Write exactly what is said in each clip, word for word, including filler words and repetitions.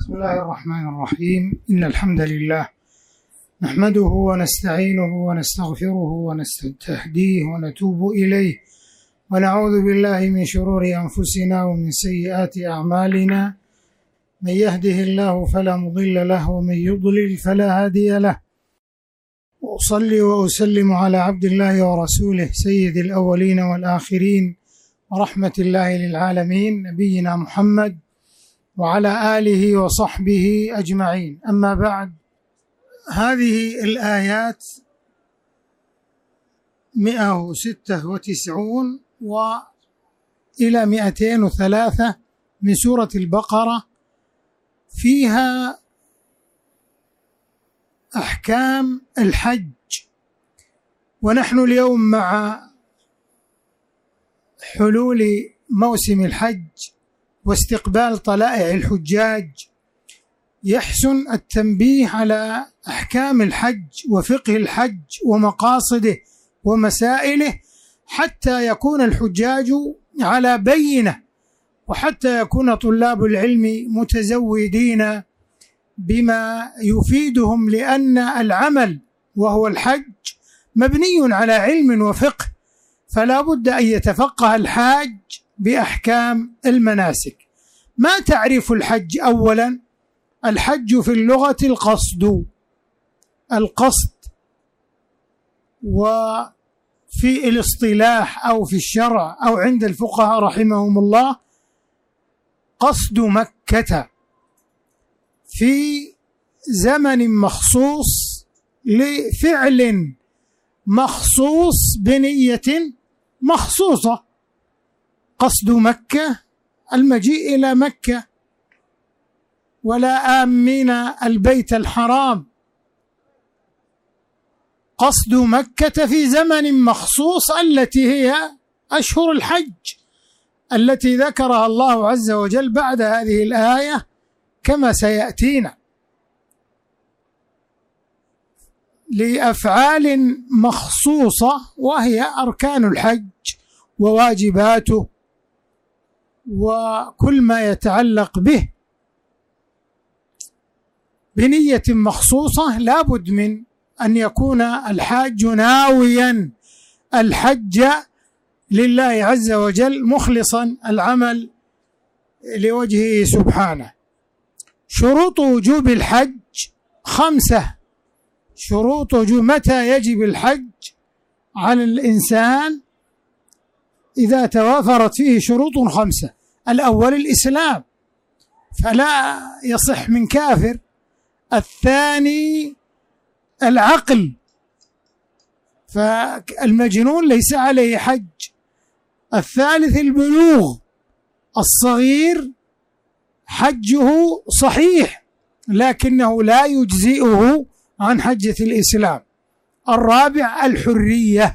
بسم الله الرحمن الرحيم. إن الحمد لله نحمده ونستعينه ونستغفره ونستهديه ونتوب إليه ونعوذ بالله من شرور أنفسنا ومن سيئات أعمالنا، من يهده الله فلا مضل له ومن يضلل فلا هادي له. وأصلي وأسلم على عبد الله ورسوله سيد الأولين والآخرين ورحمة الله للعالمين نبينا محمد وعلى آله وصحبه أجمعين. أما بعد، هذه الآيات مئة وستة وتسعون وإلى مئتين وثلاثة من سورة البقرة، فيها أحكام الحج. ونحن اليوم مع حلول موسم الحج واستقبال طلائع الحجاج، يحسن التنبيه على أحكام الحج وفقه الحج ومقاصده ومسائله، حتى يكون الحجاج على بينة، وحتى يكون طلاب العلم متزودين بما يفيدهم، لأن العمل وهو الحج مبني على علم وفقه، فلا بد أن يتفقه الحاج بأحكام المناسك. ما تعريف الحج؟ أولا، الحج في اللغة القصد القصد وفي الاصطلاح أو في الشرع أو عند الفقهاء رحمهم الله قصد مكة في زمن مخصوص لفعل مخصوص بنية مخصوصة. قصد مكة المجيء إلى مكة، ولا آمين البيت الحرام. قصد مكة في زمن مخصوص التي هي أشهر الحج التي ذكرها الله عز وجل بعد هذه الآية كما سيأتينا، لأفعال مخصوصة وهي أركان الحج وواجباته وكل ما يتعلق به بنية مخصوصة. لابد من أن يكون الحاج ناويا الحج لله عز وجل مخلصا العمل لوجهه سبحانه. شروط وجوب الحج خمسة. شروط وجوب متى يجب الحج على الإنسان؟ إذا توافرت فيه شروط خمسة. الأول الإسلام، فلا يصح من كافر. الثاني العقل، فالمجنون ليس عليه حج. الثالث البلوغ، الصغير حجه صحيح لكنه لا يجزئه عن حجة الإسلام. الرابع الحرية،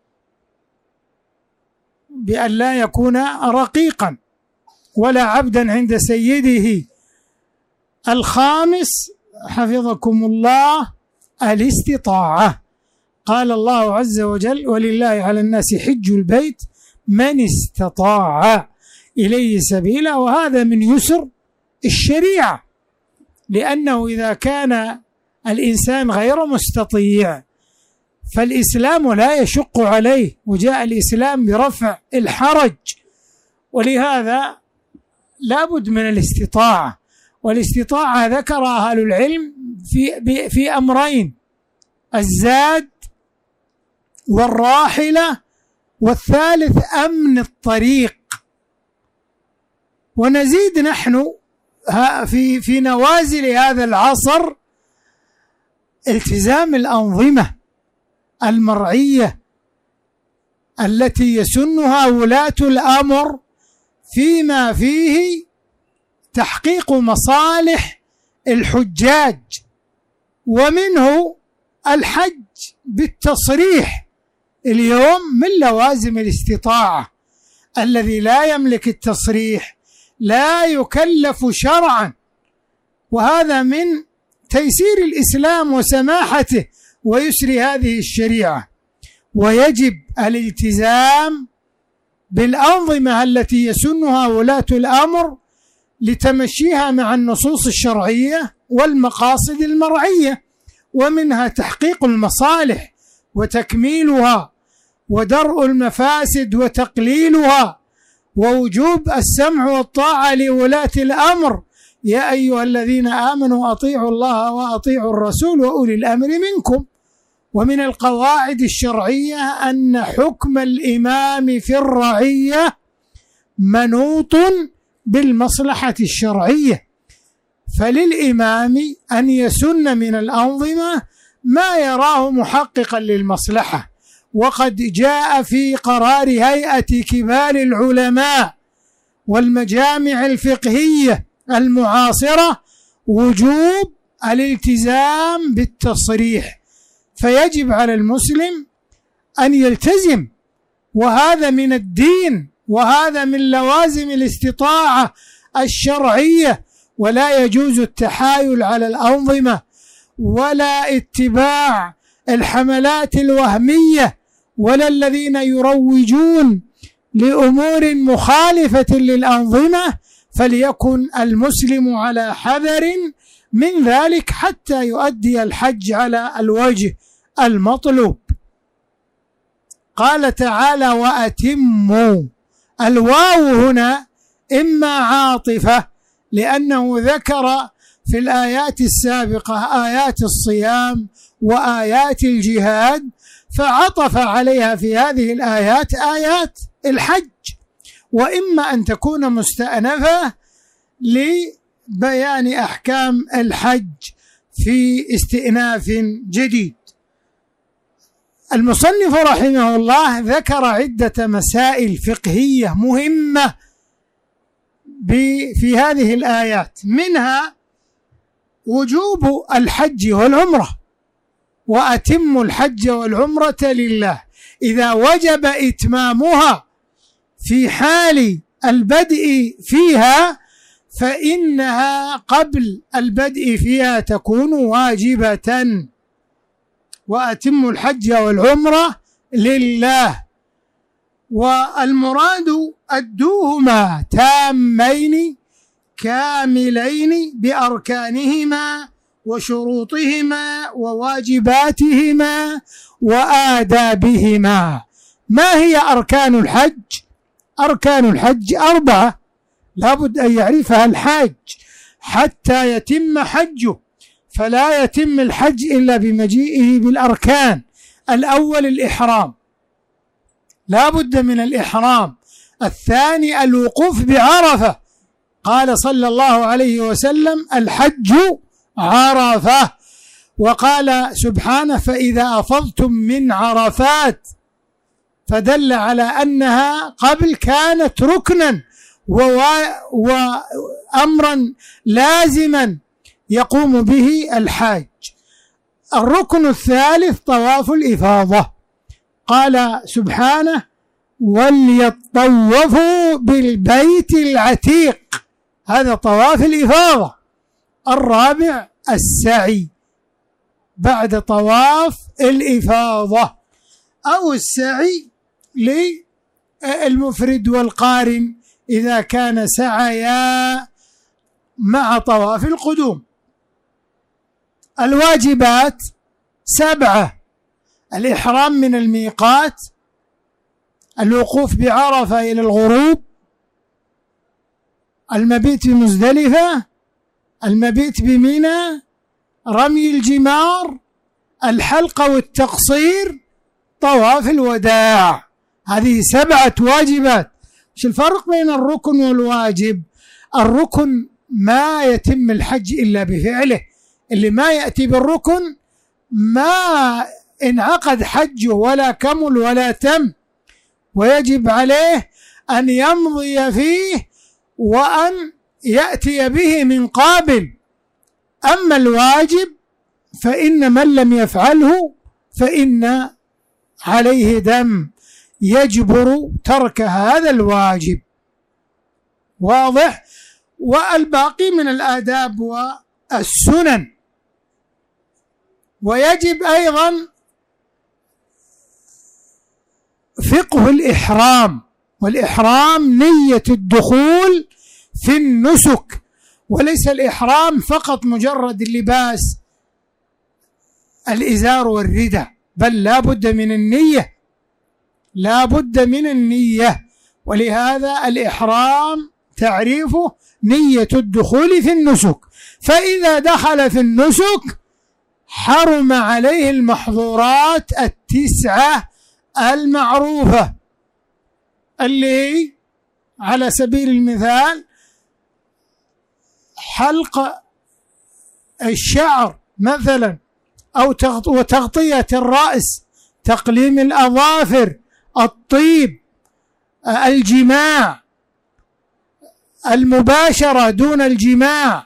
بأن لا يكون رقيقا ولا عبدا عند سيده. الخامس حفظكم الله الاستطاعة. قال الله عز وجل: ولله على الناس حج البيت من استطاع إليه سبيلا. وهذا من يسر الشريعة، لأنه إذا كان الإنسان غير مستطيع فالإسلام لا يشق عليه، وجاء الإسلام برفع الحرج، ولهذا لا بد من الاستطاعة. والاستطاعة ذكرها أهل العلم في, في أمرين: الزاد والراحلة، والثالث أمن الطريق. ونزيد نحن في, في نوازل هذا العصر التزام الأنظمة المرعية التي يسنها ولاة الأمر فيما فيه تحقيق مصالح الحجاج، ومنه الحج بالتصريح. اليوم من لوازم الاستطاعة الذي لا يملك التصريح لا يكلف شرعا، وهذا من تيسير الإسلام وسماحته ويسر هذه الشريعة. ويجب الالتزام بالأنظمة التي يسنها ولاة الأمر لتمشيها مع النصوص الشرعية والمقاصد المرعية، ومنها تحقيق المصالح وتكميلها، ودرء المفاسد وتقليلها، ووجوب السمع والطاعة لولاة الأمر. يا أيها الذين آمنوا أطيعوا الله وأطيعوا الرسول وأولي الأمر منكم. ومن القواعد الشرعية أن حكم الإمام في الرعية منوط بالمصلحة الشرعية، فللإمام أن يسن من الأنظمة ما يراه محققا للمصلحة. وقد جاء في قرار هيئة كبار العلماء والمجامع الفقهية المعاصرة وجوب الالتزام بالتصريح، فيجب على المسلم أن يلتزم، وهذا من الدين، وهذا من لوازم الاستطاعة الشرعية. ولا يجوز التحايل على الأنظمة ولا اتباع الحملات الوهمية ولا الذين يروجون لأمور مخالفة للأنظمة، فليكن المسلم على حذر من ذلك حتى يؤدي الحج على الوجه المطلوب. قال تعالى: وأتموا. الواو هنا إما عاطفة لأنه ذكر في الآيات السابقة آيات الصيام وآيات الجهاد، فعطف عليها في هذه الآيات آيات الحج، وإما أن تكون مستأنفة لبيان أحكام الحج في استئناف جديد. المصنف رحمه الله ذكر عدة مسائل فقهية مهمة في هذه الآيات، منها وجوب الحج والعمرة، وأتم الحج والعمرة لله. إذا وجب إتمامها في حال البدء فيها فإنها قبل البدء فيها تكون واجبة. وأتم الحج والعمرة لله، والمراد أدوهما تامين كاملين بأركانهما وشروطهما وواجباتهما وآدابهما. ما هي أركان الحج؟ أركان الحج أربعة لابد أن يعرفها الحاج حتى يتم حجه، فلا يتم الحج إلا بمجيئه بالأركان. الأول الإحرام، لا بد من الإحرام. الثاني الوقوف بعرفة، قال صلى الله عليه وسلم: الحج عرفة. وقال سبحانه: فإذا أفضتم من عرفات، فدل على أنها قبل كانت ركنا وأمرا لازما يقوم به الحاج. الركن الثالث طواف الإفاضة، قال سبحانه: وليطوفوا بالبيت العتيق، هذا طواف الإفاضة. الرابع السعي بعد طواف الإفاضة، أو السعي للمفرد والقارن إذا كان سعيا مع طواف القدوم. الواجبات سبعة: الإحرام من الميقات، الوقوف بعرفة إلى الغروب، المبيت بمزدلفة، المبيت بمنى، رمي الجمار، الحلق والتقصير، طواف الوداع. هذه سبعة واجبات. مش الفرق بين الركن والواجب؟ الركن ما يتم الحج إلا بفعله، اللي ما يأتي بالركن ما انعقد حجه ولا كمل ولا تم، ويجب عليه أن يمضي فيه وأن يأتي به من قابل. أما الواجب فإن من لم يفعله فإن عليه دم يجبر ترك هذا الواجب. واضح؟ والباقي من الآداب والسنن. ويجب أيضا فقه الإحرام، والإحرام نية الدخول في النسك، وليس الإحرام فقط مجرد اللباس الإزار والردى، بل لا بد من النية، لا بد من النية. ولهذا الإحرام تعريفه نية الدخول في النسك، فإذا دخل في النسك حرم عليه المحظورات التسعة المعروفة، اللي على سبيل المثال حلق الشعر مثلا، أو وتغطية الرأس، تقليم الأظافر، الطيب، الجماع، المباشرة دون الجماع،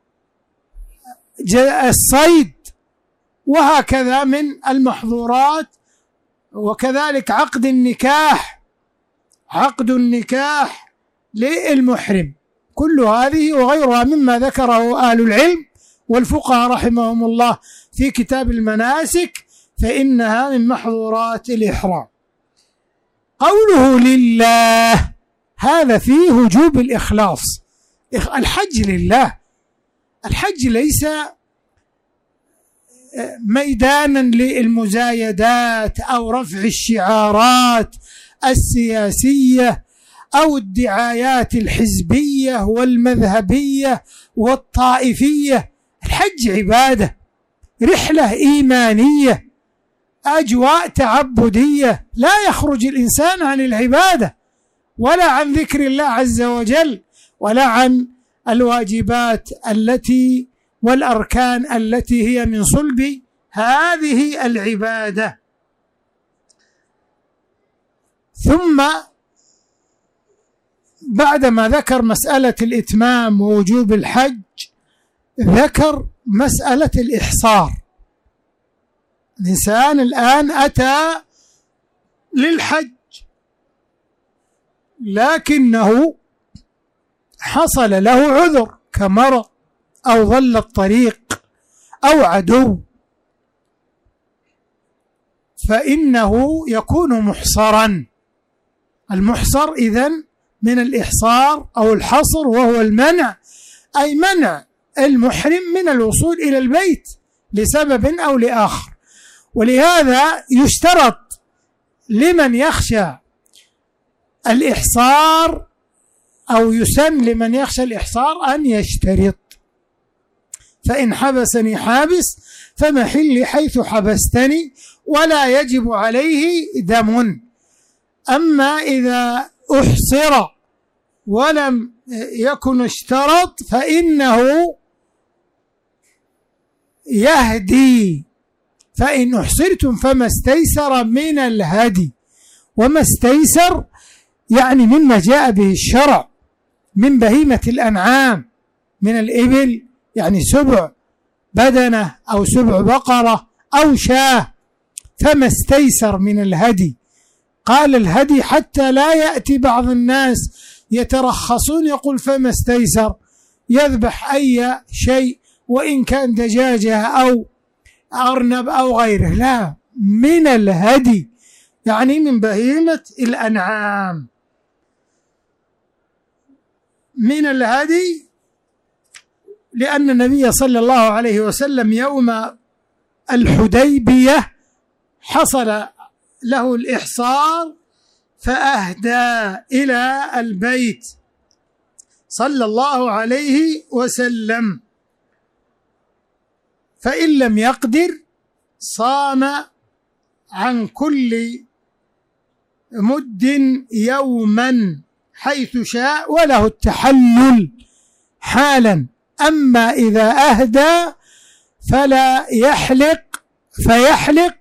الصيد، وهكذا من المحظورات. وكذلك عقد النكاح، عقد النكاح للمحرم، كل هذه وغيرها مما ذكره أهل العلم والفقهاء رحمهم الله في كتاب المناسك، فإنها من محظورات الإحرام. قوله لله هذا فيه وجوب الإخلاص. الحج لله، الحج ليس ميدانا للمزايدات أو رفع الشعارات السياسية أو الدعايات الحزبية والمذهبية والطائفية. الحج عبادة، رحلة إيمانية، أجواء تعبدية، لا يخرج الإنسان عن العبادة ولا عن ذكر الله عز وجل ولا عن الواجبات التي والأركان التي هي من صلب هذه العبادة. ثم بعدما ذكر مسألة الإتمام ووجوب الحج ذكر مسألة الإحصار. الإنسان الآن أتى للحج لكنه حصل له عذر كمرض أو ضل الطريق أو عدو، فإنه يكون محصرا. المحصر إذن من الإحصار أو الحصر، وهو المنع، أي منع المحرم من الوصول إلى البيت لسبب أو لآخر. ولهذا يشترط لمن يخشى الإحصار أو يسن لمن يخشى الإحصار أن يشترط: فإن حبسني حابس فمحلي حيث حبستني ولا يجب عليه دم. أما إذا أحصر ولم يكن اشترط فإنه يهدي. فإن أحصرتم فما استيسر من الهدي، وما استيسر يعني مما جاء به الشرع من بهيمة الأنعام، من الإبل يعني سبع بدنة أو سبع بقرة أو شاة، فما استيسر من الهدي. قال الهدي حتى لا يأتي بعض الناس يترخصون يقول فما استيسر، يذبح أي شيء وإن كان دجاجة أو أرنب أو غيره، لا، من الهدي يعني من بهيمة الأنعام. من الهدي لأن النبي صلى الله عليه وسلم يوم الحديبية حصل له الإحصار فأهدى إلى البيت صلى الله عليه وسلم، فإن لم يقدر صام عن كل مد يوما حيث شاء وله التحلل حالا. أما إذا أهدى فلا يحلق فيحلق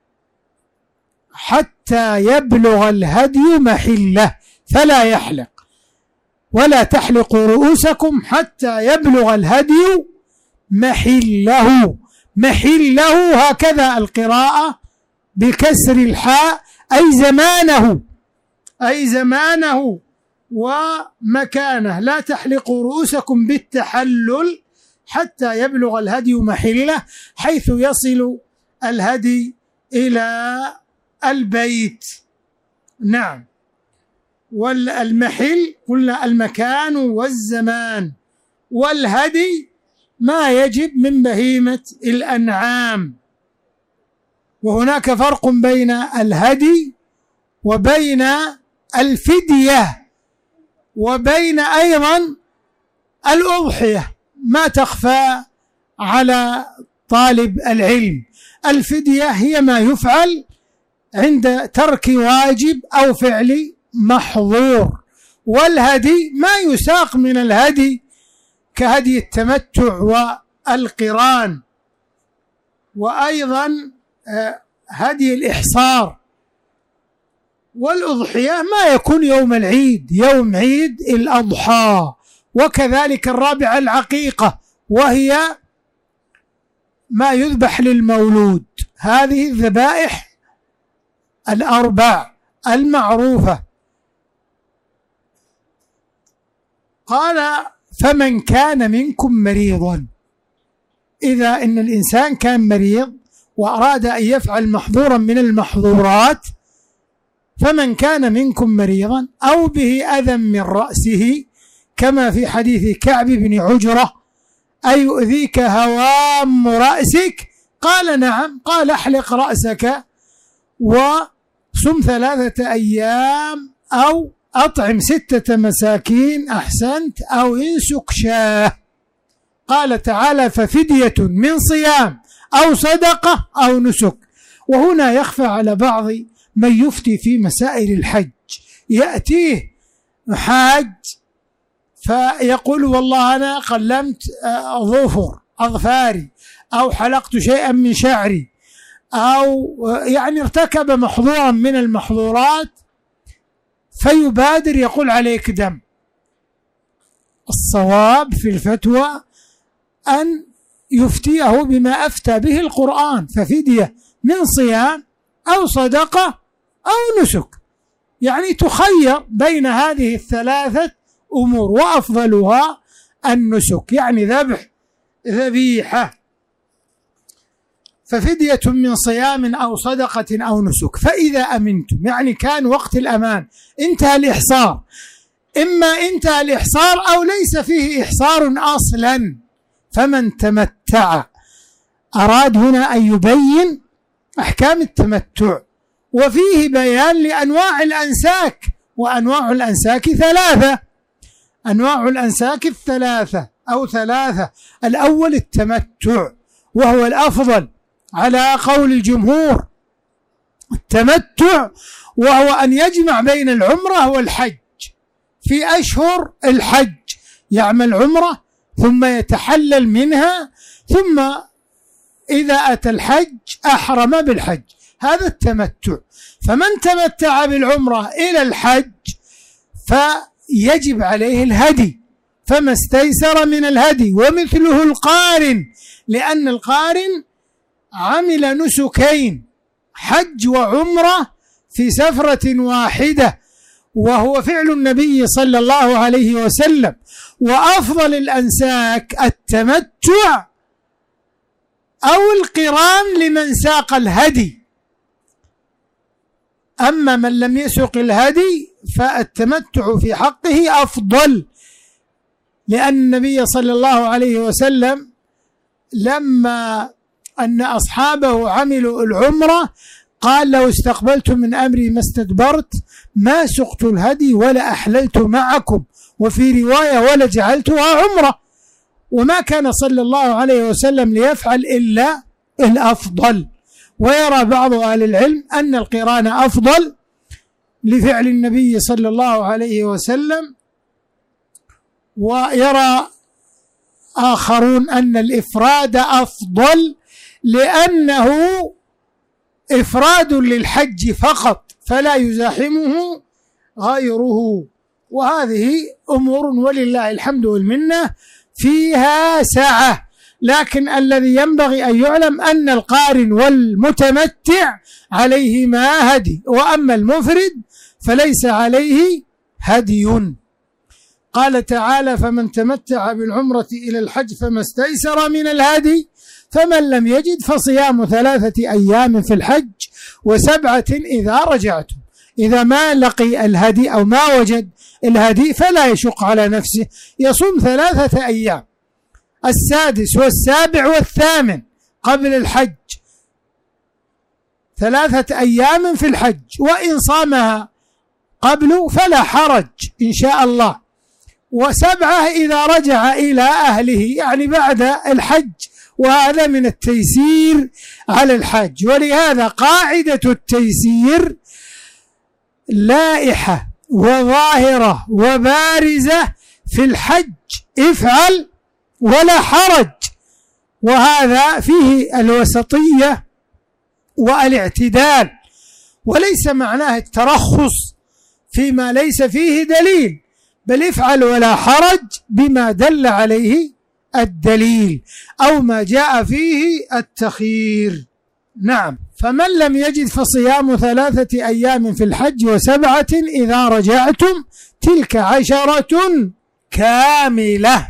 حتى يبلغ الهدي محله، فلا يحلق ولا تحلقوا رؤوسكم حتى يبلغ الهدي محله. محله هكذا القراءة بكسر الحاء، أي زمانه، أي زمانه ومكانه. لا تحلقوا رؤوسكم بالتحلل حتى يبلغ الهدي محله، حيث يصل الهدي إلى البيت. نعم. والمحل قلنا المكان والزمان، والهدي ما يجب من بهيمة الأنعام. وهناك فرق بين الهدي وبين الفدية وبين أيضا الأضحية، ما تخفى على طالب العلم. الفدية هي ما يفعل عند ترك واجب أو فعل محظور، والهدي ما يساق من الهدي كهدي التمتع والقران، وأيضا هدي الإحصار. والأضحية ما يكون يوم العيد، يوم عيد الأضحى. وكذلك الرابعة العقيقة، وهي ما يذبح للمولود. هذه الذبائح الأربع المعروفة. قال فمن كان منكم مريضا، إذا إن الإنسان كان مريض وأراد أن يفعل محظورا من المحظورات، فمن كان منكم مريضا أو به أذى من رأسه، كما في حديث كعب بن عجرة: أيؤذيك هوام رأسك؟ قال نعم. قال احلق رأسك وصم ثلاثة أيام أو أطعم ستة مساكين أحسنت أو انسك شاه. قال تعالى: ففدية من صيام أو صدقة أو نسك. وهنا يخفى على بعض من يفتي في مسائل الحج، يأتيه حاج فيقول: والله أنا قلمت ظفر أظفاري أو حلقت شيئا من شعري، أو يعني ارتكب محظورا من المحظورات، فيبادر يقول عليك دم. الصواب في الفتوى أن يفتيه بما أفتى به القرآن: ففدية من صيام أو صدقة أو نسك. يعني تخير بين هذه الثلاثة أمور، وأفضلها النسك، يعني ذبح ذبيحة. ففدية من صيام أو صدقة أو نسك. فإذا أمنتم، يعني كان وقت الأمان، انتهى الإحصار، إما انتهى الإحصار أو ليس فيه إحصار أصلا، فمن تمتع. أراد هنا أن يبين أحكام التمتع، وفيه بيان لأنواع الأنساك، وأنواع الأنساك ثلاثة. أنواع الأنساك الثلاثة أو ثلاثة. الأول التمتع، وهو الأفضل على قول الجمهور. التمتع وهو أن يجمع بين العمرة والحج في أشهر الحج، يعمل عمرة ثم يتحلل منها، ثم إذا أتى الحج أحرم بالحج. هذا التمتع. فمن تمتع بالعمرة إلى الحج فيجب عليه الهدي، فما استيسر من الهدي. ومثله القارن، لأن القارن عمل نسكين، حج وعمرة في سفرة واحدة، وهو فعل النبي صلى الله عليه وسلم. وأفضل الأنساك التمتع أو القران لمن ساق الهدي. أما من لم يسق الهدي فالتمتع في حقه أفضل، لأن النبي صلى الله عليه وسلم لما أن أصحابه عملوا العمرة قال: لو استقبلت من أمري ما استدبرت، ما سقت الهدي ولا أحللت معكم، وفي رواية ولا جعلتها عمرة. وما كان صلى الله عليه وسلم ليفعل إلا الأفضل. ويرى بعض أهل العلم أن القران أفضل لفعل النبي صلى الله عليه وسلم، ويرى آخرون أن الإفراد أفضل، لأنه إفراد للحج فقط فلا يزاحمه غيره. وهذه أمور ولله الحمد والمنة فيها سعة. لكن الذي ينبغي أن يعلم أن القارن والمتمتع عليهما هدي، وأما المفرد فليس عليه هدي. قال تعالى: فمن تمتع بالعمرة إلى الحج فما استيسر من الهدي، فمن لم يجد فصيام ثلاثة أيام في الحج وسبعة إذا رجعتم. إذا ما لقي الهدي أو ما وجد الهدي فلا يشق على نفسه، يصوم ثلاثة أيام، السادس والسابع والثامن قبل الحج، ثلاثة أيام في الحج، وإن صامها قبله فلا حرج إن شاء الله، وسبعة إذا رجع إلى أهله يعني بعد الحج، وهذا من التيسير على الحج. ولهذا قاعدة التيسير لائحة وظاهرة وبارزة في الحج، افعل ولا حرج، وهذا فيه الوسطية والاعتدال، وليس معناه الترخص فيما ليس فيه دليل، بل افعل ولا حرج بما دل عليه الدليل أو ما جاء فيه التخيير. نعم. فمن لم يجد فصيام ثلاثة أيام في الحج وسبعة إذا رجعتم تلك عشرة كاملة،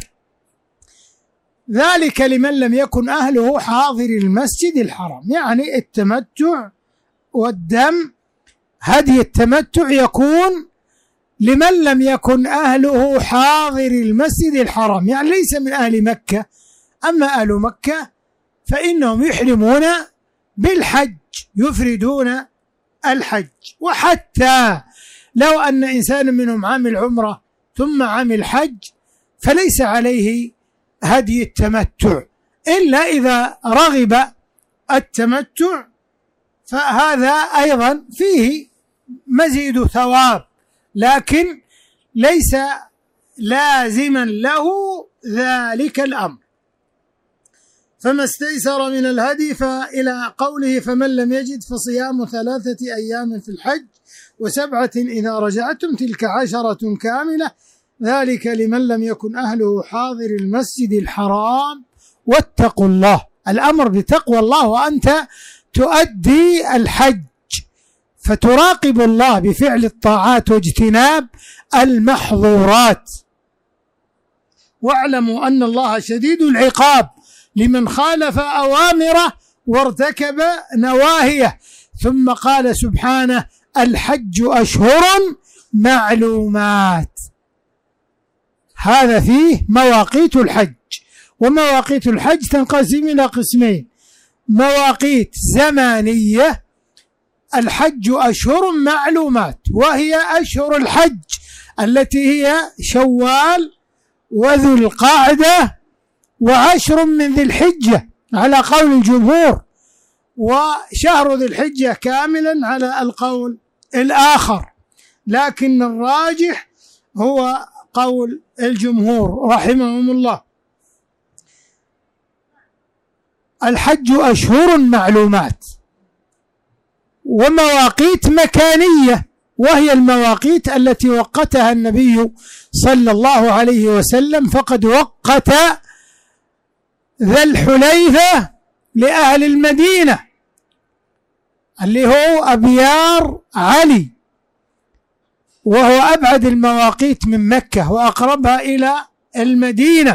ذلك لمن لم يكن أهله حاضر المسجد الحرام. يعني التمتع والدم، هدي التمتع يكون لمن لم يكن أهله حاضر المسجد الحرام، يعني ليس من أهل مكة. أما أهل مكة فإنهم يحرمون بالحج، يفردون الحج. وحتى لو أن إنسان منهم عامل عمرة ثم عامل حج فليس عليه هدي التمتع، إلا إذا رغب التمتع، فهذا أيضا فيه مزيد ثواب، لكن ليس لازما له ذلك الأمر. فما استيسر من الهدي، فإلى قوله فمن لم يجد فصيام ثلاثة أيام في الحج وسبعة إذا رجعتم تلك عشرة كاملة، ذلك لمن لم يكن أهله حاضر المسجد الحرام. واتقوا الله، الأمر بتقوى الله وأنت تؤدي الحج، فتراقب الله بفعل الطاعات واجتناب المحظورات. واعلموا أن الله شديد العقاب لمن خالف أوامره وارتكب نواهيه. ثم قال سبحانه الحج أشهر معلومات، هذا فيه مواقيت الحج. ومواقيت الحج تنقسم إلى قسمين: مواقيت زمانية، الحج أشهر معلومات، وهي أشهر الحج التي هي شوال وذو القعدة وعشر من ذي الحجة على قول الجمهور، وشهر ذي الحجة كاملا على القول الآخر، لكن الراجح هو قول الجمهور رحمهم الله. الحج أشهر معلومات. ومواقيت مكانية، وهي المواقيت التي وقتها النبي صلى الله عليه وسلم، فقد وقت ذا الحليفة لأهل المدينة اللي هو أبيار علي، وهو أبعد المواقيت من مكة وأقربها إلى المدينة.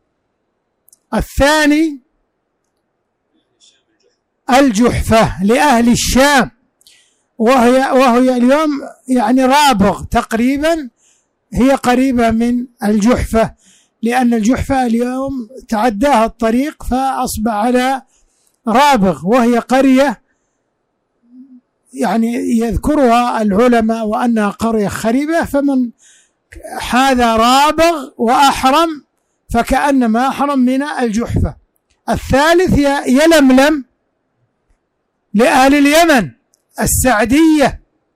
الثاني الجحفة لأهل الشام، وهي, وهي اليوم يعني رابغ تقريبا، هي قريبة من الجحفة، لأن الجحفة اليوم تعداها الطريق فأصبح على رابغ، وهي قرية يعني يذكرها العلماء وأنها قرية خريبة، فمن هذا رابغ وأحرم فكأنما أحرم من الجحفة. الثالث يلملم لأهل اليمن السعدية.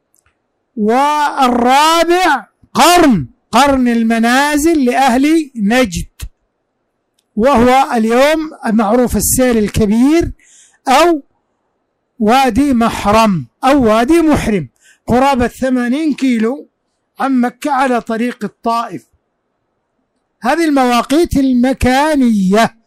والرابع قرن قرن المنازل لأهل نجد، وهو اليوم معروف السيل الكبير أو وادي محرم أو وادي محرم، قرابة ثمانين كيلو عن مكة على طريق الطائف. هذه المواقيت المكانية.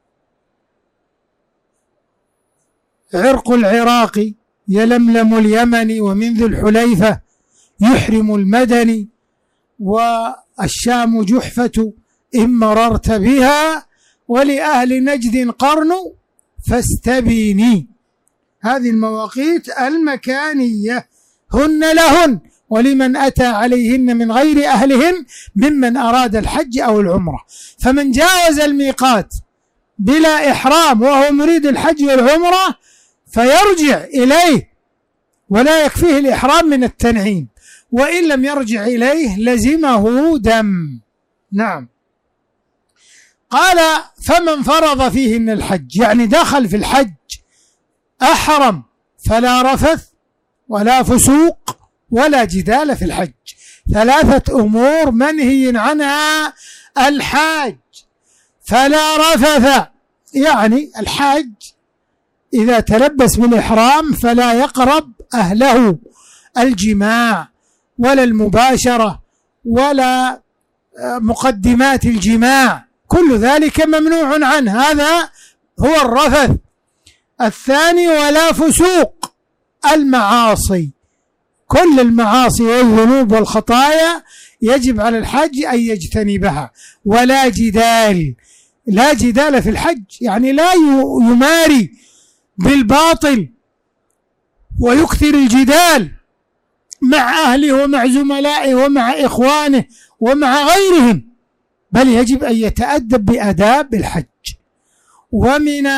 عرق العراقي يلملم اليمني، ومن ذي الحليفة يحرم المدني، والشام جحفة إن مررت بها، ولأهل نجد قرن فاستبيني. هذه المواقيت المكانية هن لهن ولمن أتى عليهن من غير أهلهن ممن أراد الحج أو العمرة. فمن جاوز الميقات بلا إحرام وهو مريد الحج والعمرة فيرجع إليه ولا يكفيه الإحرام من التنعيم، وإن لم يرجع إليه لزمه دم. نعم. قال فمن فرض فيهن الحج، يعني دخل في الحج أحرم، فلا رفث ولا فسوق ولا جدال في الحج. ثلاثة أمور منهي عنها الحاج. فلا رفث، يعني الحاج إذا تلبس بالإحرام فلا يقرب أهله الجماع ولا المباشرة ولا مقدمات الجماع، كل ذلك ممنوع عنه، هذا هو الرفث. الثاني ولا فسوق، المعاصي، كل المعاصي والذنوب والخطايا يجب على الحج أن يجتنبها. ولا جدال، لا جدال في الحج، يعني لا يماري بالباطل ويكثر الجدال مع أهله ومع زملائه ومع إخوانه ومع غيرهم، بل يجب أن يتأدب بآداب الحج. ومن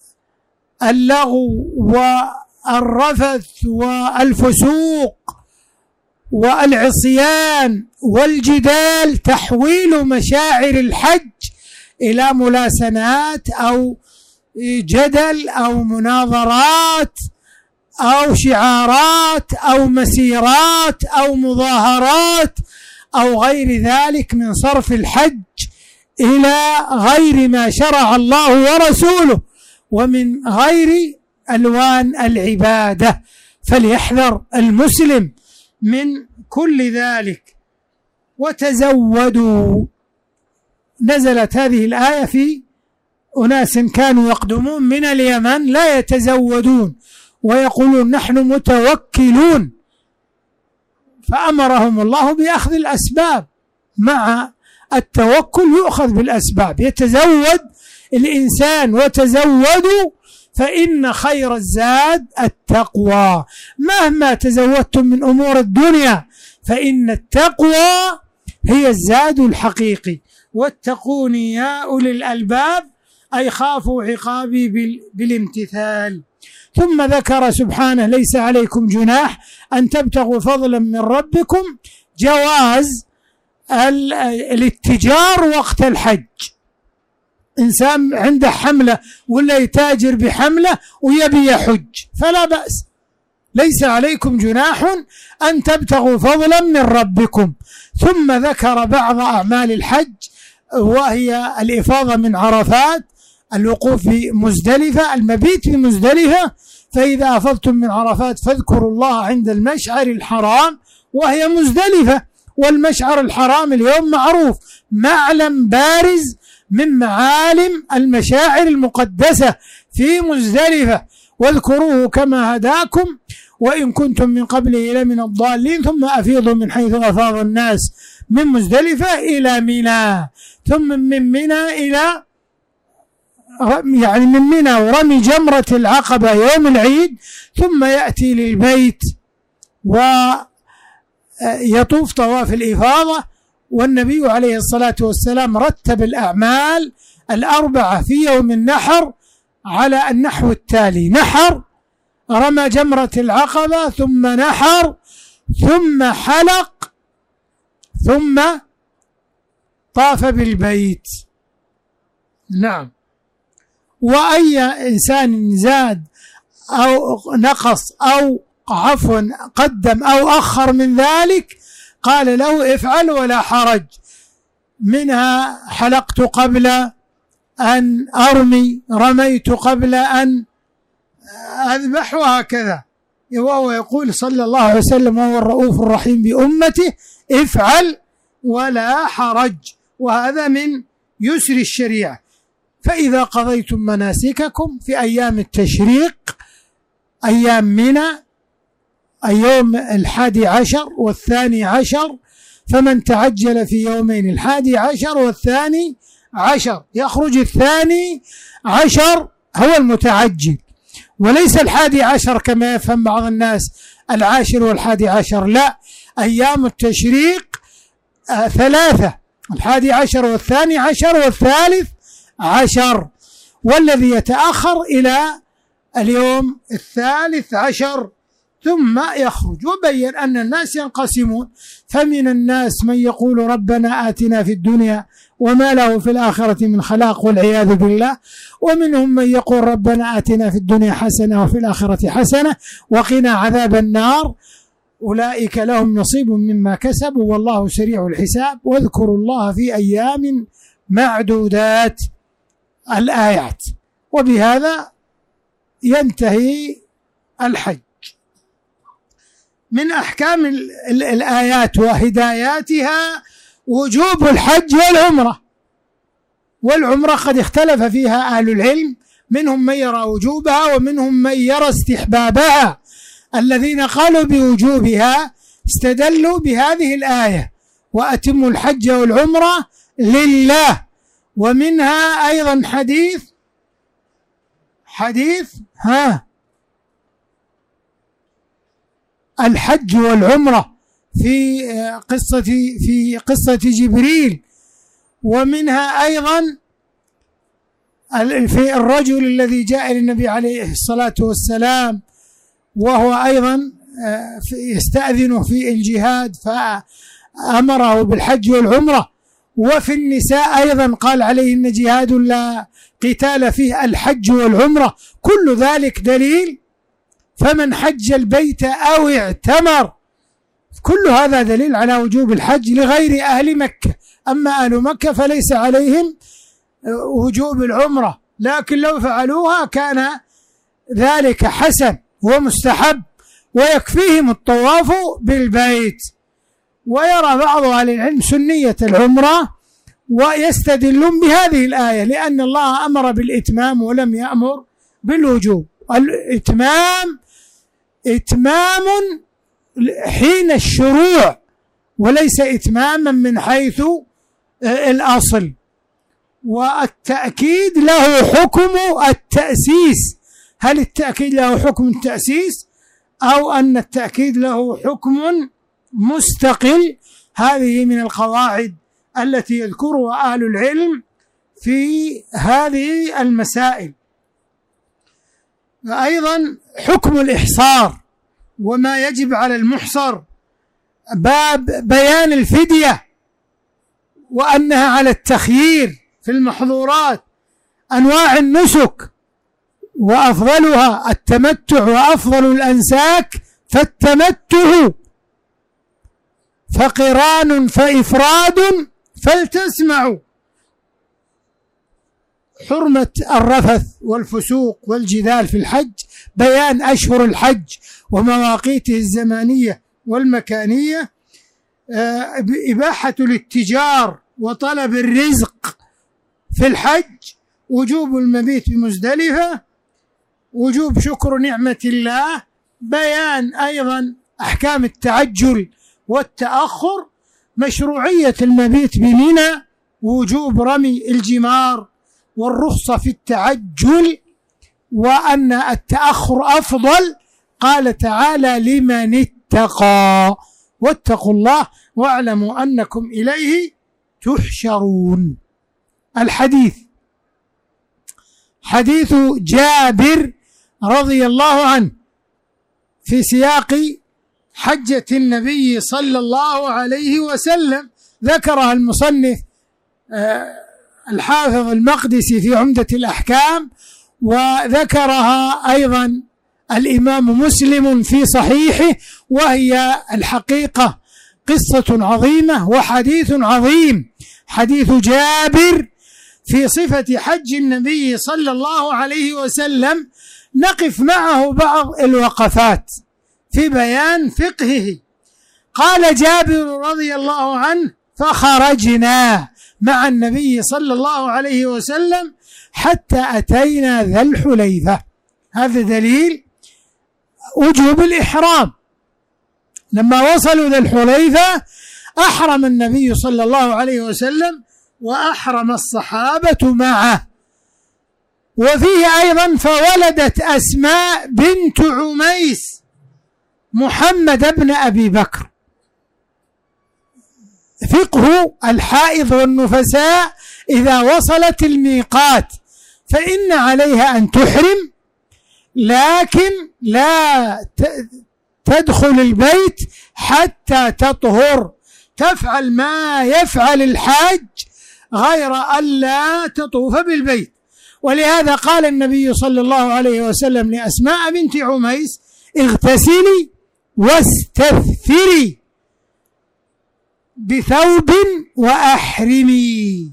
اللغو والرفث والفسوق والعصيان والجدال تحويل مشاعر الحج إلى ملاسنات أو جدل أو مناظرات أو شعارات أو مسيرات أو مظاهرات أو غير ذلك من صرف الحج إلى غير ما شرع الله ورسوله ومن غير ألوان العبادة. فليحذر المسلم من كل ذلك. وتزودوا، نزلت هذه الآية في أناس كانوا يقدمون من اليمن لا يتزودون ويقولون نحن متوكلون، فأمرهم الله بأخذ الأسباب. مع التوكل يؤخذ بالأسباب، يتزود الإنسان. وتزودوا فإن خير الزاد التقوى. مهما تزودتم من أمور الدنيا فإن التقوى هي الزاد الحقيقي. واتقوني يا أولي الألباب، أي خافوا عقابي بالامتثال. ثم ذكر سبحانه ليس عليكم جناح أن تبتغوا فضلا من ربكم، جواز الاتجار وقت الحج. إنسان عنده حملة ولا يتاجر بحملة ويبي يحج فلا بأس، ليس عليكم جناح أن تبتغوا فضلا من ربكم. ثم ذكر بعض أعمال الحج وهي الإفاضة من عرفات، الوقوف في مزدلفة، المبيت في مزدلفة. فإذا أفضتم من عرفات فاذكروا الله عند المشعر الحرام، وهي مزدلفة. والمشعر الحرام اليوم معروف معلم بارز من معالم المشاعر المقدسة في مزدلفة. واذكروه كما هداكم وإن كنتم من قبله لمن الضالين، ثم أفيضوا من حيث أفاض الناس من مزدلفة إلى منى، ثم من منى إلى يعني من منى ورمي جمرة العقبة يوم العيد، ثم يأتي للبيت ويطوف طواف الإفاضة. والنبي عليه الصلاة والسلام رتب الأعمال الأربعة في يوم النحر على النحو التالي: نحر، رمى جمرة العقبة، ثم نحر، ثم حلق، ثم طاف بالبيت. نعم. وأي إنسان زاد أو نقص أو عفوا قدم أو أخر من ذلك قال له افعل ولا حرج. منها حلقت قبل أن أرمي، رميت قبل أن أذبح، وهكذا. وهو يقول صلى الله عليه وسلم وهو الرؤوف الرحيم بأمته: افعل ولا حرج. وهذا من يسر الشريعة. فإذا قضيتم مناسككم في أيام التشريق، أيام منى، اليوم الحادي عشر والثاني عشر، فمن تعجل في يومين الحادي عشر والثاني عشر يخرج الثاني عشر هو المتعجل، وليس الحادي عشر كما يفهم بعض الناس العاشر والحادي عشر، لا، أيام التشريق آه ثلاثة، الحادي عشر والثاني عشر والثالث عشر، والذي يتأخر إلى اليوم الثالث عشر ثم يخرج. وبين أن الناس ينقسمون، فمن الناس من يقول ربنا آتنا في الدنيا وما له في الآخرة من خلاق والعياذ بالله، ومنهم من يقول ربنا آتنا في الدنيا حسنة وفي الآخرة حسنة وقنا عذاب النار، أولئك لهم نصيب مما كسبوا والله سريع الحساب، واذكروا الله في أيام معدودات. الآيات. وبهذا ينتهي الحج. من أحكام الآيات وهداياتها وجوب الحج والعمرة، والعمرة قد اختلف فيها أهل العلم، منهم من يرى وجوبها ومنهم من يرى استحبابها. الذين قالوا بوجوبها استدلوا بهذه الآية: وأتموا الحج والعمرة لله. ومنها أيضا حديث حديث ها الحج والعمرة في قصة في قصة جبريل. ومنها أيضا في الرجل الذي جاء للنبي عليه الصلاة والسلام وهو أيضا يستأذن في الجهاد فأمره بالحج والعمرة. وفي النساء أيضا قال عليهن جهاد لا قتال فيه الحج والعمرة. كل ذلك دليل. فمن حج البيت أو اعتمر، كل هذا دليل على وجوب الحج لغير أهل مكة. أما أهل مكة فليس عليهم وجوب العمرة، لكن لو فعلوها كان ذلك حسن ومستحب ويكفيهم الطواف بالبيت. ويرى بعض أهل العلم سنية العمرة ويستدلون بهذه الآية، لأن الله أمر بالإتمام ولم يأمر بالوجوب. الإتمام إتمام حين الشروع وليس إتماما من حيث الأصل. والتأكيد له حكم التأسيس. هل التأكيد له حكم التأسيس أو أن التأكيد له حكم مستقل؟ هذه من القواعد التي يذكرها أهل العلم في هذه المسائل. أيضا حكم الإحصار وما يجب على المحصر، باب بيان الفدية وأنها على التخيير في المحظورات، أنواع النسك وأفضلها التمتع، وأفضل الأنساك فالتمتع، فقران فإفراد فلتسمعوا، حرمة الرفث والفسوق والجدال في الحج، بيان أشهر الحج ومواقيته الزمانية والمكانية، إباحة الاتجار وطلب الرزق في الحج، وجوب المبيت بمزدلفة، وجوب شكر نعمة الله، بيان أيضا أحكام التعجل والتأخر، مشروعية المبيت بمنى، وجوب رمي الجمار والرخصة في التعجل، وأن التأخر أفضل. قال تعالى: لمن اتقى واتقوا الله واعلموا أنكم إليه تحشرون. الحديث حديث جابر رضي الله عنه في سياق حجة النبي صلى الله عليه وسلم، ذكرها المصنف الحافظ المقدسي في عمدة الأحكام، وذكرها أيضا الإمام مسلم في صحيحه، وهي الحقيقة قصة عظيمة وحديث عظيم. حديث جابر في صفة حج النبي صلى الله عليه وسلم، نقف معه بعض الوقفات في بيان فقهه. قال جابر رضي الله عنه: فخرجنا مع النبي صلى الله عليه وسلم حتى أتينا ذا الحليفة. هذا دليل وجوب الإحرام. لما وصلوا ذا الحليفة أحرم النبي صلى الله عليه وسلم وأحرم الصحابة معه. وفيه أيضا: فولدت أسماء بنت عميس محمد بن أبي بكر. فقه الحائض والنفساء إذا وصلت الميقات فإن عليها أن تحرم، لكن لا تدخل البيت حتى تطهر، تفعل ما يفعل الحاج غير ألا تطوف بالبيت. ولهذا قال النبي صلى الله عليه وسلم لأسماء بنت عميس: اغتسلي واستثفري بثوب وأحرمي.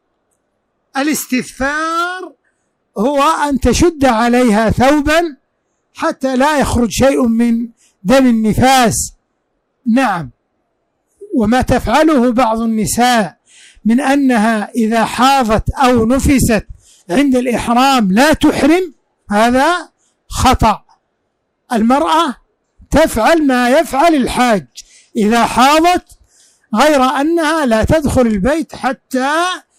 الاستثفار هو أن تشد عليها ثوبا حتى لا يخرج شيء من دم النفاس. نعم، وما تفعله بعض النساء من أنها إذا حاضت أو نفست عند الإحرام لا تحرم، هذا خطأ. المرأة تفعل ما يفعل الحاج إذا حاضت، غير أنها لا تدخل البيت حتى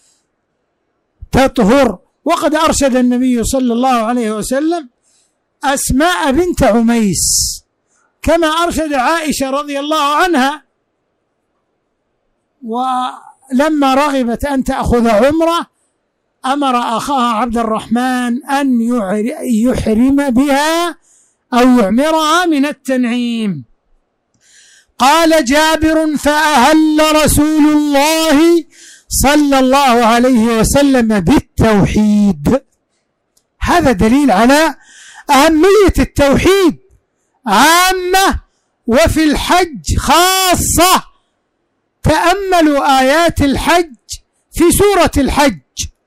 تطهر. وقد أرشد النبي صلى الله عليه وسلم أسماء بنت عميس كما أرشد عائشة رضي الله عنها، ولما رغبت أن تأخذ عمرة أمر أخاها عبد الرحمن أن يحرم بها أو يعمرها من التنعيم. قال جابر: فأهل رسول الله صلى الله عليه وسلم بالتوحيد. هذا دليل على أهمية التوحيد عامة وفي الحج خاصة. تأملوا آيات الحج في سورة الحج: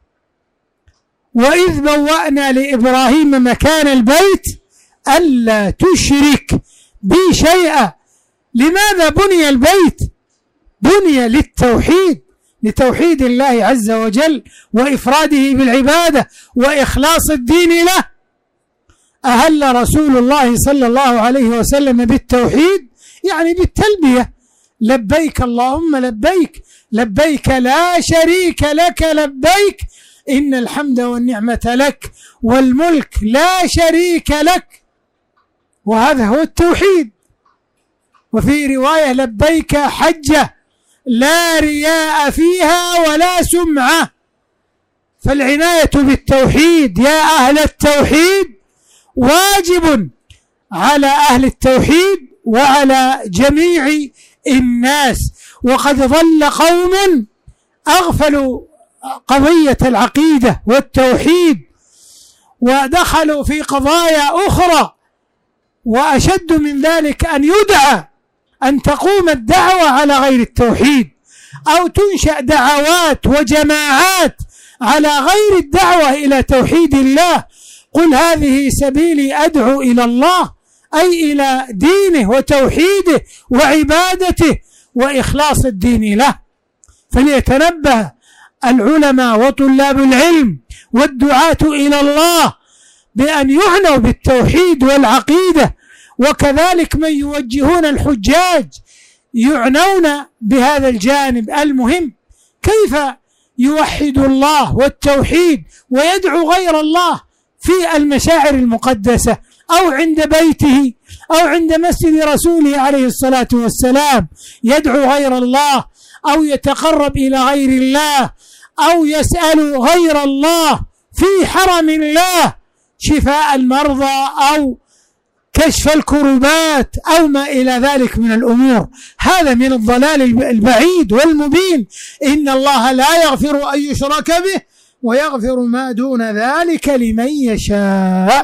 وإذ بوأنا لإبراهيم مكان البيت ألا تشرك بي شيئا. لماذا بني البيت؟ بني للتوحيد، لتوحيد الله عز وجل وإفراده بالعبادة وإخلاص الدين له. أهل رسول الله صلى الله عليه وسلم بالتوحيد يعني بالتلبية: لبيك اللهم لبيك، لبيك لا شريك لك لبيك، إن الحمد والنعمة لك والملك لا شريك لك. وهذا هو التوحيد. وفي رواية: لبيك حجة لا رياء فيها ولا سمعة. فالعناية بالتوحيد يا أهل التوحيد واجب على أهل التوحيد وعلى جميع الناس. وقد ضل قوم أغفلوا قضية العقيدة والتوحيد ودخلوا في قضايا أخرى، وأشد من ذلك أن يدعى أن تقوم الدعوة على غير التوحيد، أو تنشأ دعوات وجماعات على غير الدعوة إلى توحيد الله. قل هذه سبيلي أدعو إلى الله، أي إلى دينه وتوحيده وعبادته وإخلاص الدين له. فليتنبه العلماء وطلاب العلم والدعاة إلى الله بأن يعنوا بالتوحيد والعقيدة، وكذلك من يوجهون الحجاج يعنون بهذا الجانب المهم: كيف يوحد الله والتوحيد ويدعو غير الله في المشاعر المقدسة أو عند بيته أو عند مسجد رسوله عليه الصلاة والسلام، يدعو غير الله أو يتقرب إلى غير الله أو يسأل غير الله في حرم الله شفاء المرضى أو كشف الكربات أو ما إلى ذلك من الأمور. هذا من الضلال البعيد والمبين. إن الله لا يغفر أن يشرك به ويغفر ما دون ذلك لمن يشاء.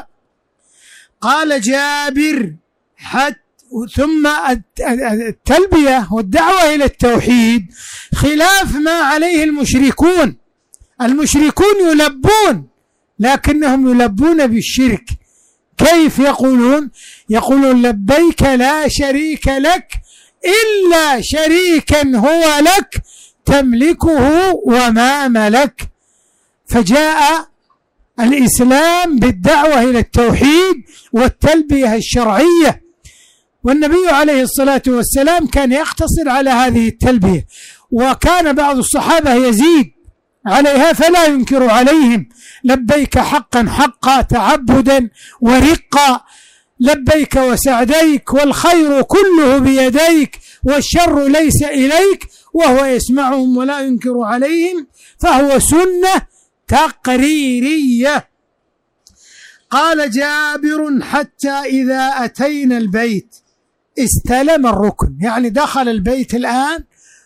قال جابر: حتى ثم التلبية والدعوة إلى التوحيد خلاف ما عليه المشركون. المشركون يلبون لكنهم يلبون بالشرك. كيف يقولون؟ يقولون: لبيك لا شريك لك إلا شريكا هو لك تملكه وما ملك. فجاء الإسلام بالدعوة إلى التوحيد والتلبية الشرعية، والنبي عليه الصلاة والسلام كان يقتصر على هذه التلبية، وكان بعض الصحابة يزيد عليها فلا ينكر عليهم: لبيك حقا حقا تعبدا ورقا. لبيك وسعديك والخير كله بيديك والشر ليس إليك وهو يسمعهم ولا ينكر عليهم، فهو سنة تقريرية. قال جابر: حتى إذا أتينا البيت استلم الركن، يعني دخل البيت الآن،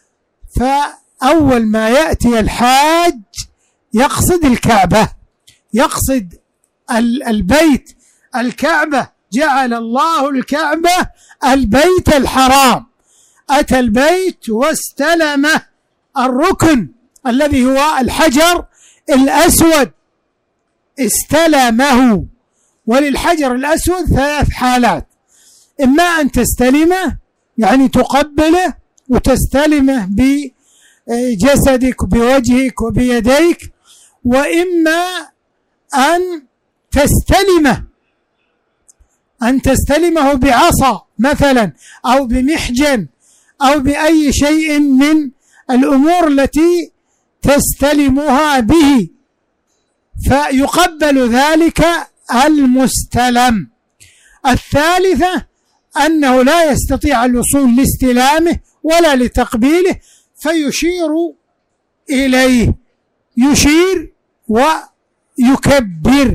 فأول ما يأتي الحاج يقصد الكعبة، يقصد البيت الكعبة، جعل الله الكعبة البيت الحرام، أتى البيت واستلم الركن الذي هو الحجر الأسود، استلمه. وللحجر الأسود ثلاث حالات: إما أن تستلمه يعني تقبله وتستلمه بجسدك بوجهك وبيديك، وإما أن تستلمه أن تستلمه بعصا مثلا أو بمحجن أو بأي شيء من الأمور التي تستلمها به، فيقبل ذلك المستلم. الثالثة أنه لا يستطيع الوصول لاستلامه ولا لتقبيله، فيشير إليه، يشير ويكبر،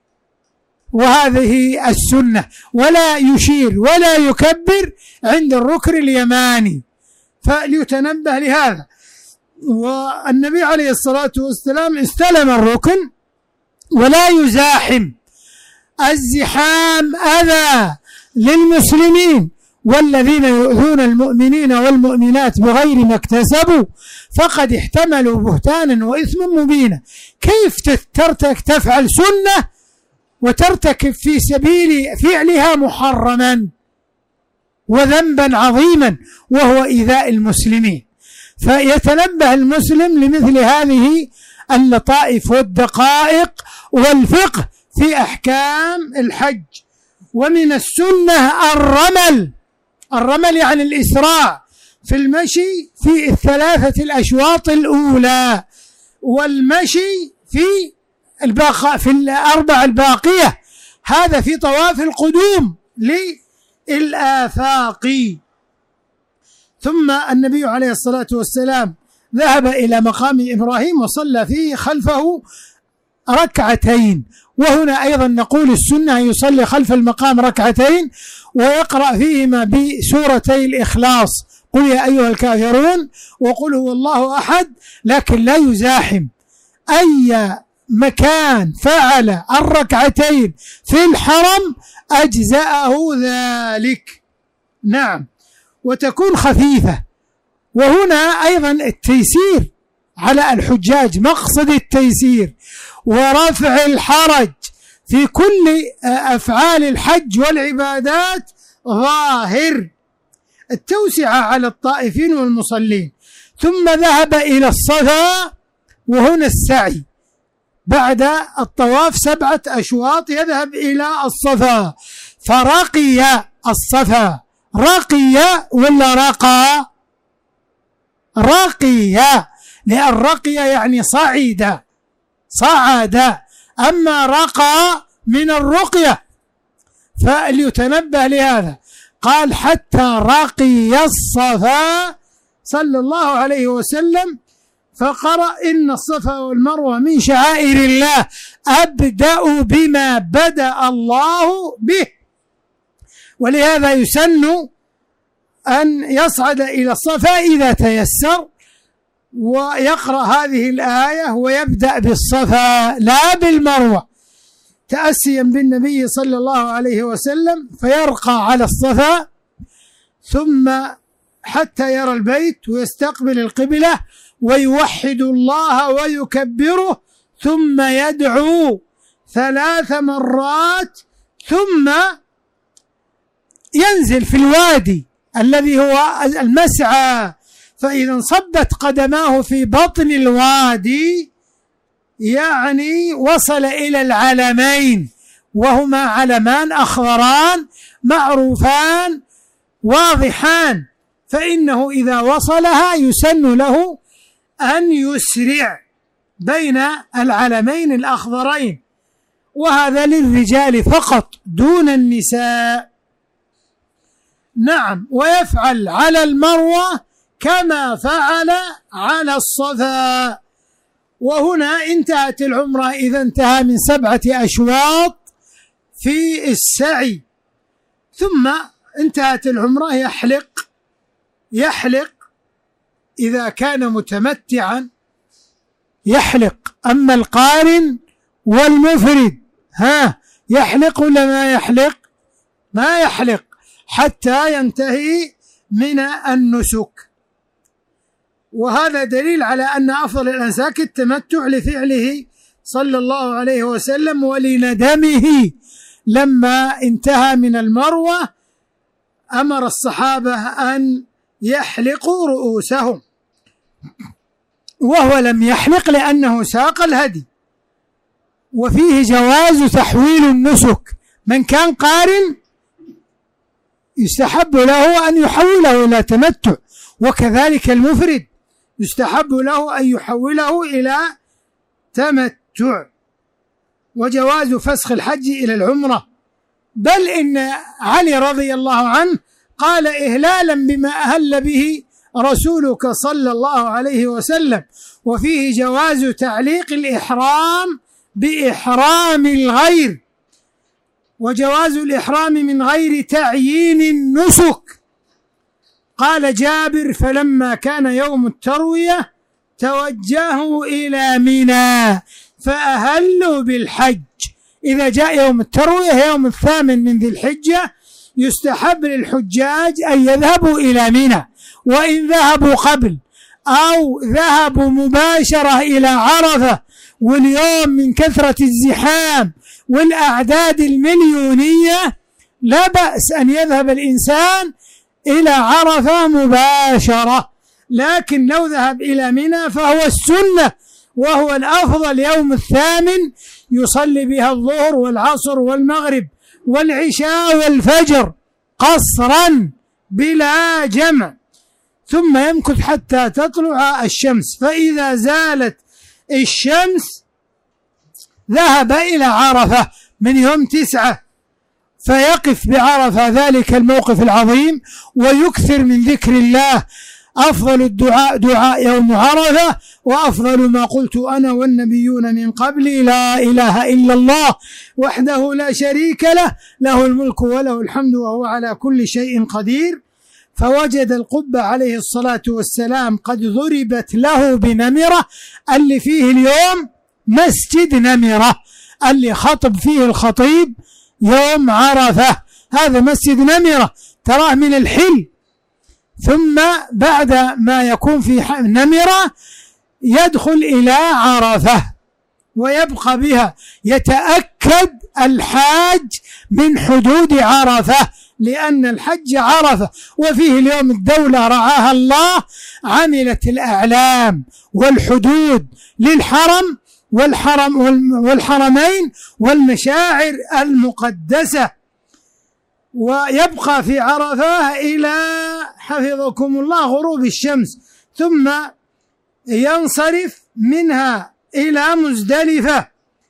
وهذه السنة، ولا يشير ولا يكبر عند الركن اليماني، فليتنبه لهذا. والنبي عليه الصلاة والسلام استلم الركن ولا يزاحم، الزحام أذى للمسلمين، والذين يؤذون المؤمنين والمؤمنات بغير ما اكتسبوا فقد احتملوا بهتانا وإثما مبينا. كيف تترتك تفعل سنة وترتكب في سبيل فعلها محرما وذنبا عظيما وهو إيذاء المسلمين؟ فيتنبه المسلم لمثل هذه اللطائف والدقائق والفقه في أحكام الحج. ومن السنة الرمل، الرمل يعني الإسراع في المشي في الثلاثة الأشواط الأولى، والمشي في الباقة في الأربع الباقية، هذا في طواف القدوم للآفاق. ثم النبي عليه الصلاة والسلام ذهب إلى مقام إبراهيم وصلى فيه خلفه ركعتين، وهنا أيضا نقول السنة يصلي خلف المقام ركعتين ويقرأ فيهما بسورتي الإخلاص، قل يا أيها الكافرون وقل هو الله أحد، لكن لا يزاحم. أي مكان فعل الركعتين في الحرم أجزأه ذلك. نعم، وتكون خفيفة. وهنا أيضا التيسير على الحجاج، مقصد التيسير ورفع الحرج في كل أفعال الحج والعبادات ظاهر، التوسعة على الطائفين والمصلين. ثم ذهب إلى الصفا، وهنا السعي بعد الطواف سبعة أشواط يذهب إلى الصفا، فرقي الصفا، رقي ولا رقى؟ رقي، لأن رقي يعني صعد صعد، أما رقى من الرقية، فليتنبه لهذا. قال حتى رقي الصفا صلى الله عليه وسلم، فقرأ إن الصفا والمروة من شعائر الله أبدأ بما بدأ الله به. ولهذا يسن أن يصعد إلى الصفا إذا تيسر ويقرأ هذه الآية ويبدأ بالصفا لا بالمروة، تأسيا بالنبي صلى الله عليه وسلم، فيرقى على الصفا ثم حتى يرى البيت ويستقبل القبلة ويوحد الله ويكبره، ثم يدعو ثلاث مرات، ثم ينزل في الوادي الذي هو المسعى، فإذا انصبت قدماه في بطن الوادي يعني وصل إلى العلمين، وهما علمان أخضران معروفان واضحان، فإنه إذا وصلها يسن له أن يسرع بين العلمين الأخضرين، وهذا للرجال فقط دون النساء. نعم، ويفعل على المروة كما فعل على الصفا. وهنا انتهت العمرة إذا انتهى من سبعة أشواط في السعي، ثم انتهت العمرة يحلق يحلق إذا كان متمتعا يحلق. أما القارن والمفرد ها يحلق ولا ما يحلق؟ ما يحلق حتى ينتهي من النسك. وهذا دليل على أن أفضل الأنساك التمتع لفعله صلى الله عليه وسلم ولندمه لما انتهى من المروة أمر الصحابة أن يحلقوا رؤوسهم، وهو لم يحلق لأنه ساق الهدي. وفيه جواز تحويل النسك، من كان قارن يستحب له أن يحوله إلى تمتع، وكذلك المفرد يستحب له أن يحوله إلى تمتع. وجواز فسخ الحج إلى العمرة، بل إن علي رضي الله عنه قال إهلالا بما أهل به رسولك صلى الله عليه وسلم. وفيه جواز تعليق الإحرام بإحرام الغير، وجواز الإحرام من غير تعيين النسك. قال جابر: فلما كان يوم التروية توجهوا إلى منى فأهلوا بالحج. إذا جاء يوم التروية يوم الثامن من ذي الحجة يستحب للحجاج أن يذهبوا إلى منى، وإن ذهبوا قبل أو ذهبوا مباشرة إلى عرفة واليوم من كثرة الزحام والأعداد المليونية لا بأس أن يذهب الإنسان إلى عرفة مباشرة، لكن لو ذهب إلى منى فهو السنة وهو الأفضل يوم الثامن يصلي بها الظهر والعصر والمغرب والعشاء والفجر قصرا بلا جمع، ثم يمكث حتى تطلع الشمس، فإذا زالت الشمس ذهب إلى عرفة من يوم تسعة فيقف بعرفة ذلك الموقف العظيم ويكثر من ذكر الله. أفضل الدعاء دعاء يوم عرفة، وأفضل ما قلت أنا والنبيون من قبلي لا إله إلا الله وحده لا شريك له له الملك وله الحمد وهو على كل شيء قدير. فوجد القبة عليه الصلاة والسلام قد ضربت له بنمرة، اللي فيه اليوم مسجد نمرة اللي خطب فيه الخطيب يوم عرفة، هذا مسجد نمرة تراه من الحل. ثم بعد ما يكون في نمرة يدخل إلى عرفة ويبقى بها، يتأكد الحاج من حدود عرفة لأن الحج عرفة. وفيه اليوم الدولة رعاها الله عملت الأعلام والحدود للحرم والحرم والحرمين والمشاعر المقدسة، ويبقى في عرفة إلى حفظكم الله غروب الشمس، ثم ينصرف منها إلى مزدلفة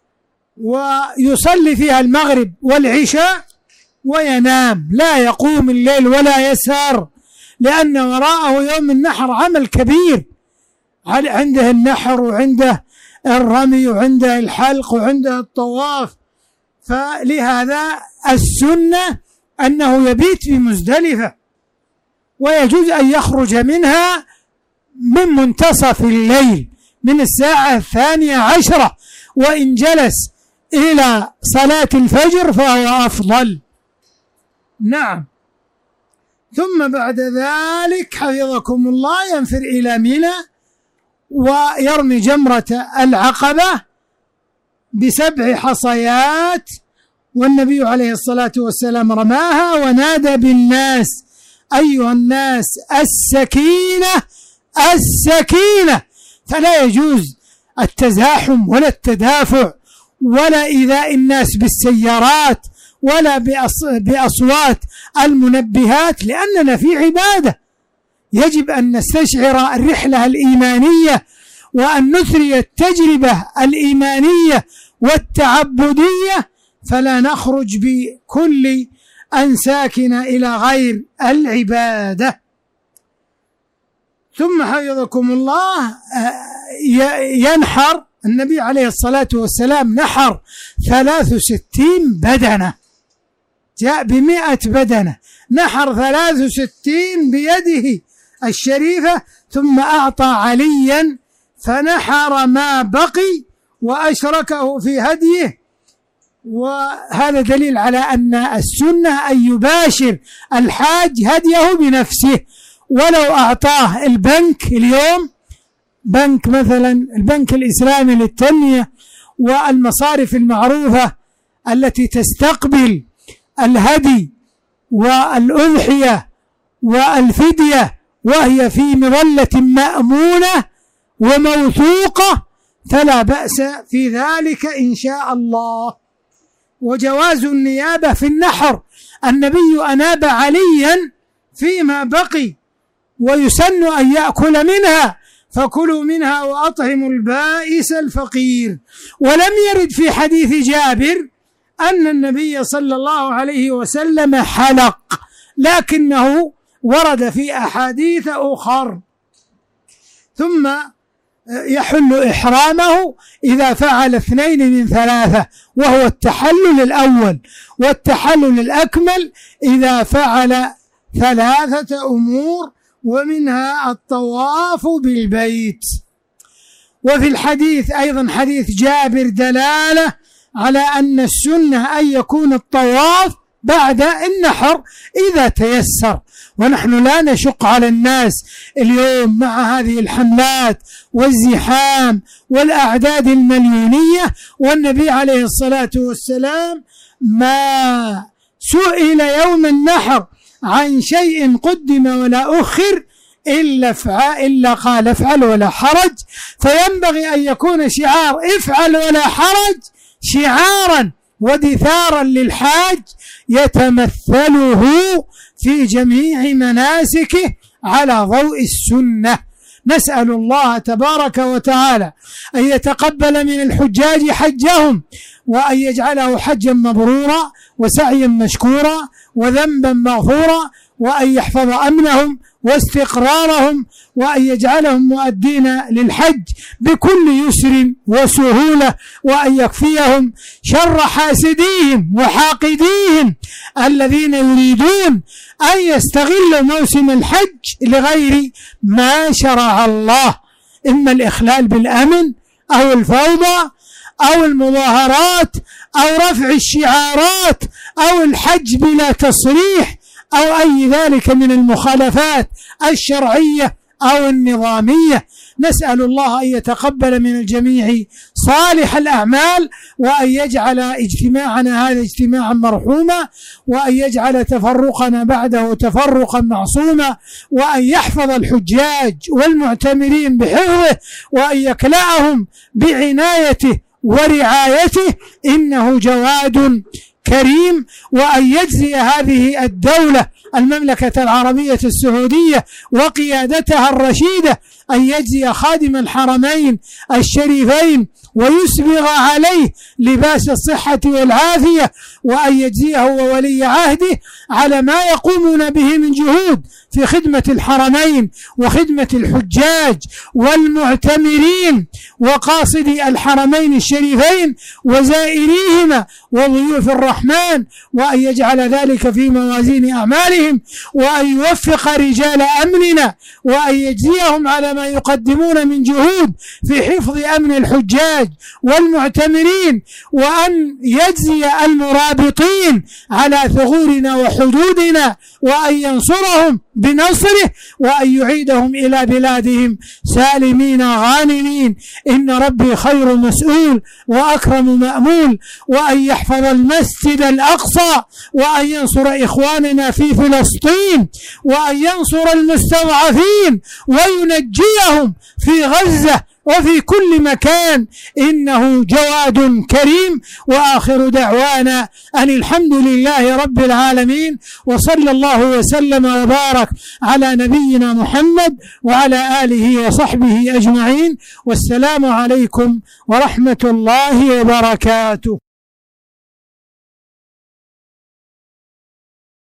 ويصلي فيها المغرب والعشاء وينام، لا يقوم الليل ولا يسهر، لأن وراءه يوم النحر عمل كبير، عنده النحر وعنده الرمي وعنده الحلق وعنده الطواف. فلهذا السنة أنه يبيت في مزدلفة، ويجوز أن يخرج منها من منتصف الليل من الساعة الثانية عشرة، وإن جلس إلى صلاة الفجر فهو أفضل. نعم. ثم بعد ذلك حفظكم الله ينفر إلى منى ويرمي جمرة العقبة بسبع حصيات، والنبي عليه الصلاة والسلام رماها ونادى بالناس: أيها الناس السكينة السكينة. فلا يجوز التزاحم ولا التدافع ولا إيذاء الناس بالسيارات ولا بأصوات المنبهات، لأننا في عبادة، يجب أن نستشعر الرحلة الإيمانية وأن نثري التجربة الإيمانية والتعبدية، فلا نخرج بكل أنساكنا إلى غير العبادة. ثم حفظكم الله ينحر النبي عليه الصلاة والسلام نحر ثلاث وستين بدنة، جاء بمئة بدنة، نحر ثلاث وستين بيده الشريفة، ثم أعطى عليا فنحر ما بقي وأشركه في هديه. وهذا دليل على أن السنة أن يباشر الحاج هديه بنفسه، ولو أعطاه البنك اليوم، بنك مثلا البنك الإسلامي للتنمية والمصارف المعروفة التي تستقبل الهدي والأضحية والفدية وهي في مظلة مأمونة وموثوقة، فلا بأس في ذلك إن شاء الله. وجواز النيابة في النحر، النبي أناب عليا فيما بقي، ويسن أن يأكل منها، فكلوا منها وأطعموا البائس الفقير. ولم يرد في حديث جابر أن النبي صلى الله عليه وسلم حلق، لكنه ورد في أحاديث أخر. ثم يحل إحرامه إذا فعل اثنين من ثلاثة، وهو التحلل الأول، والتحلل الأكمل إذا فعل ثلاثة أمور، ومنها الطواف بالبيت. وفي الحديث أيضا حديث جابر دلالة على أن السنة أن يكون الطواف بعد النحر إذا تيسر. ونحن لا نشق على الناس اليوم مع هذه الحملات والزحام والأعداد المليونية، والنبي عليه الصلاة والسلام ما سئل يوم النحر عن شيء قدم ولا أخر إلا, فعل إلا قال افعل ولا حرج. فينبغي أن يكون شعار افعل ولا حرج شعارا ودثارا للحاج يتمثله في جميع مناسكه على ضوء السنة. نسأل الله تبارك وتعالى أن يتقبل من الحجاج حجهم، وأن يجعله حجا مبرورا وسعيا مشكورا وذنبا مغفورا، وأن يحفظ أمنهم واستقرارهم، وأن يجعلهم مؤدين للحج بكل يسر وسهولة، وأن يكفيهم شر حاسديهم وحاقديهم الذين يريدون أن يستغلوا موسم الحج لغير ما شرع الله، إما الإخلال بالأمن أو الفوضى أو المظاهرات أو رفع الشعارات أو الحج بلا تصريح أو أي ذلك من المخالفات الشرعية أو النظامية. نسأل الله أن يتقبل من الجميع صالح الأعمال، وأن يجعل اجتماعنا هذا اجتماعا مرحوما، وأن يجعل تفرقنا بعده تفرقا معصوما، وأن يحفظ الحجاج والمعتمرين بحفظه، وأن يكلأهم بعنايته ورعايته، إنه جواد كريم. وأن يجزي هذه الدولة المملكة العربية السعودية وقيادتها الرشيدة، أن يجزي خادم الحرمين الشريفين ويسبغ عليه لباس الصحة والعافية، وأن يجزيه وولي عهده على ما يقومون به من جهود في خدمة الحرمين وخدمة الحجاج والمعتمرين وقاصدي الحرمين الشريفين وزائريهما وضيوف الرحمن، وأن يجعل ذلك في موازين أعمالهم، وأن يوفق رجال أمننا، وأن يجزيهم على ما يقدمون من جهود في حفظ أمن الحجاج والمعتمرين، وأن يجزي المرابطين على ثغورنا وحدودنا، وأن ينصرهم بنصره، وأن يعيدهم إلى بلادهم سالمين غانمين. إن ربي خير مسؤول وأكرم مأمول، وأن يحفظ المسجد الأقصى، وأن ينصر إخواننا في فلسطين، وأن ينصر المستضعفين وينجيهم في غزة وفي كل مكان، إنه جواد كريم. وآخر دعوانا أن الحمد لله رب العالمين، وصلى الله وسلم وبارك على نبينا محمد وعلى آله وصحبه أجمعين، والسلام عليكم ورحمة الله وبركاته.